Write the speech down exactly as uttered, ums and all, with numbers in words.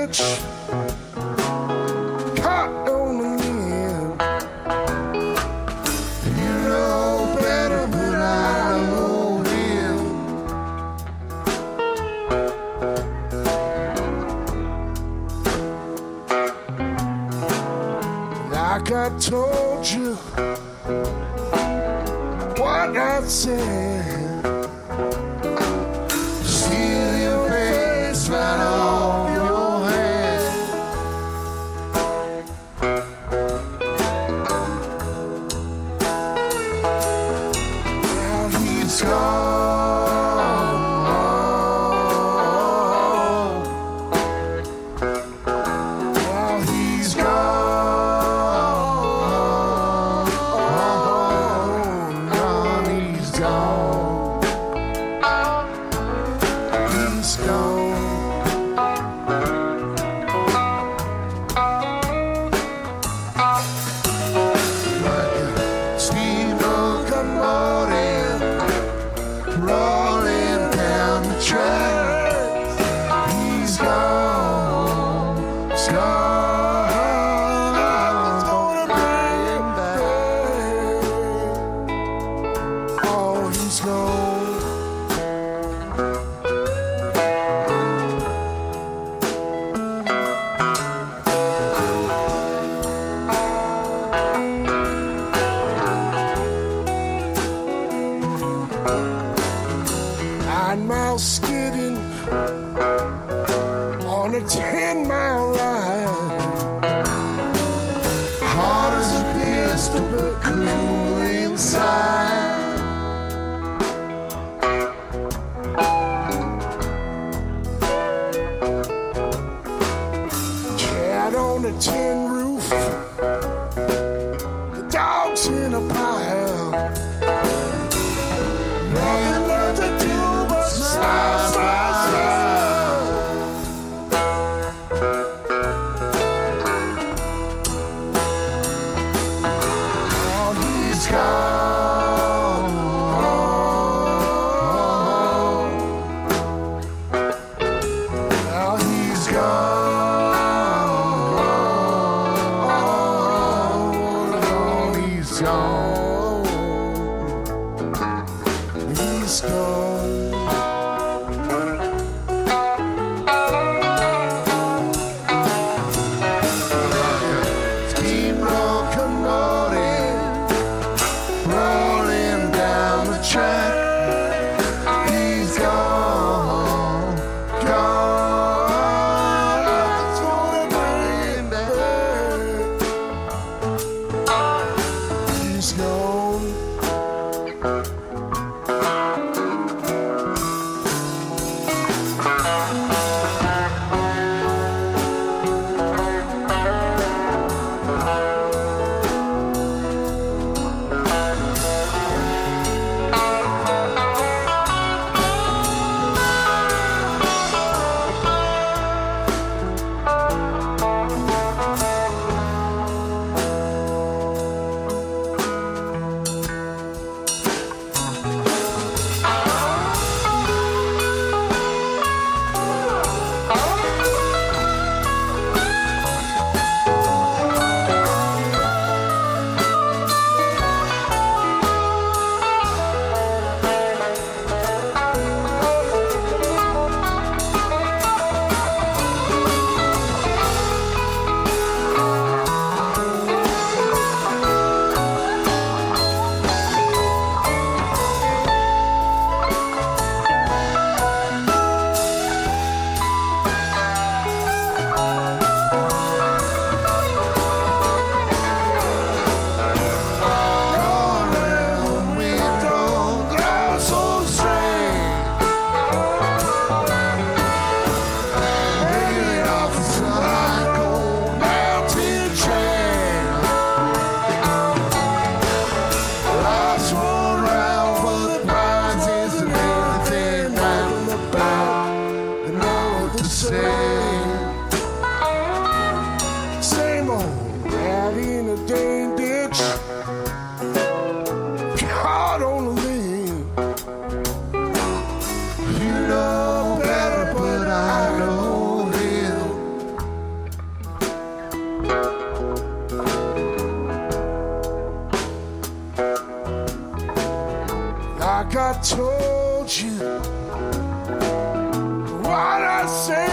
ditch, caught on the limb. You know better, but I know him. Like I told you what I said. Steal your face right off your head. Now he's gone. Now he's gone. Gone, he's gone. He's gone. Like a steamboat commoting, rolling down the track. He's gone. He's gone. Nothing's gonna bring him back. Oh, he's gone. Nine miles skidding on a ten mile ride. Hard as a pistol, but cool inside. Cat on a tin roof, the dog's in a pile. Nothing left to do but smile, smile, smile. Oh, he's gone. Now he's gone. Oh, he's gone. He's gone. Steamroll commoting, rolling down the track. He's gone, gone. Nothing's gonna bring him back. He's gone. say